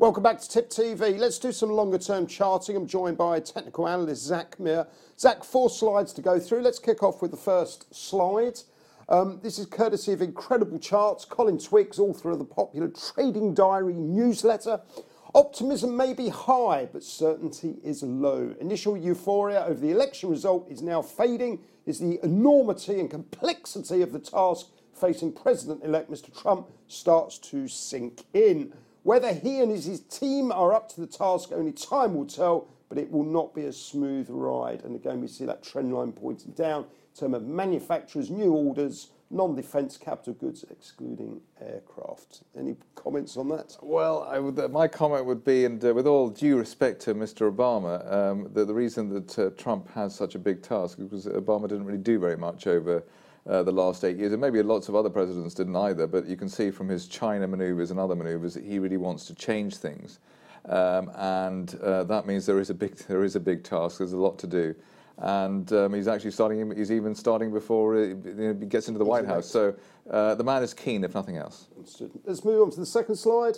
Welcome back to Tip TV. Let's do some longer term charting. I'm joined by technical analyst Zach Mir. Zach, 4 slides to go through. Let's kick off with the first slide. This is courtesy of Incredible Charts, Colin Twiggs, author of the popular Trading Diary newsletter. Optimism may be high, but certainty is low. Initial euphoria over the election result is now fading as the enormity and complexity of the task facing President-elect Mr. Trump starts to sink in. Whether he and his team are up to the task, only time will tell, but it will not be a smooth ride. And again, we see that trend line pointing down in terms of manufacturers, new orders, non-defence capital goods, excluding aircraft. Any comments on that? Well, my comment would be, and with all due respect to Mr. Obama, that the reason that Trump has such a big task is because Obama didn't really do very much over the last 8 years, and maybe lots of other presidents didn't either, but you can see from his China manoeuvres and other manoeuvres that he really wants to change things. And that means there is a big task, there's a lot to do. And he's even starting before he gets into the White House. So the man is keen, if nothing else. Let's move on to the second slide.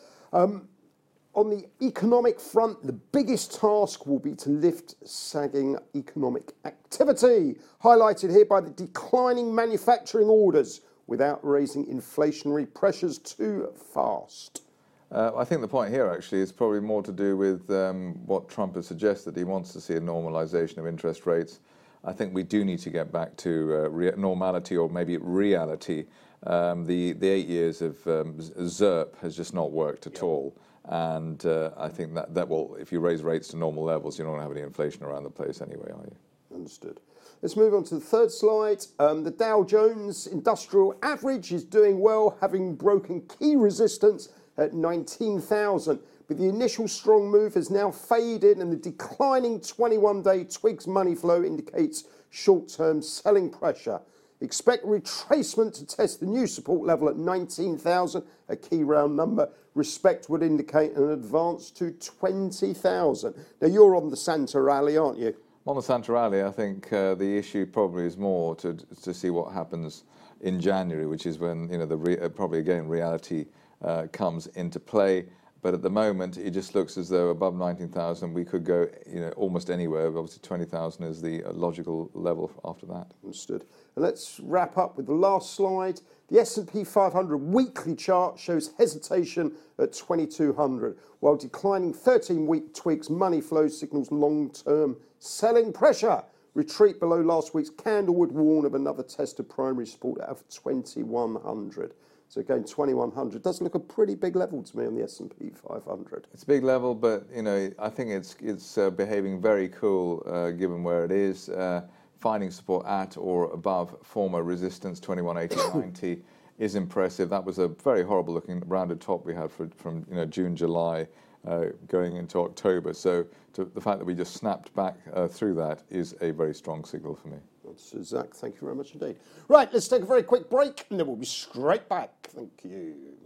On the economic front, the biggest task will be to lift sagging economic activity, highlighted here by the declining manufacturing orders without raising inflationary pressures too fast. I think the point here actually is probably more to do with what Trump has suggested. He wants to see a normalisation of interest rates. I think we do need to get back to normality, or maybe reality. The 8 years of ZERP has just not worked at all. And I think that will, if you raise rates to normal levels, you're not going to have any inflation around the place anyway, are you? Understood. Let's move on to the third slide. The Dow Jones Industrial Average is doing well, having broken key resistance at 19,000. But the initial strong move has now faded, and the declining 21-day Twiggs money flow indicates short-term selling pressure. Expect retracement to test the new support level at 19,000, a key round number. Respect would indicate an advance to 20,000. Now, you're on the Santa rally, aren't you? On the Santa rally, I think the issue probably is more to see what happens in January, which is when probably again reality comes into play. But at the moment, it just looks as though above 19,000 we could go almost anywhere. Obviously, 20,000 is the logical level after that. Understood. And let's wrap up with the last slide. The S&P 500 weekly chart shows hesitation at 2,200, while declining 13-week Twiggs money flow signals long-term selling pressure. Retreat below last week's candle would warn of another test of primary support of 2,100. So again, 2,100 does look a pretty big level to me on the S&P 500. It's a big level, but I think it's behaving very cool given where it is. Finding support at or above former resistance 2180-90 is impressive. That was a very horrible looking rounded top we had from June, July going into October. So the fact that we just snapped back through that is a very strong signal for me. So Zach, thank you very much indeed. Right, let's take a very quick break and then we'll be straight back. Thank you.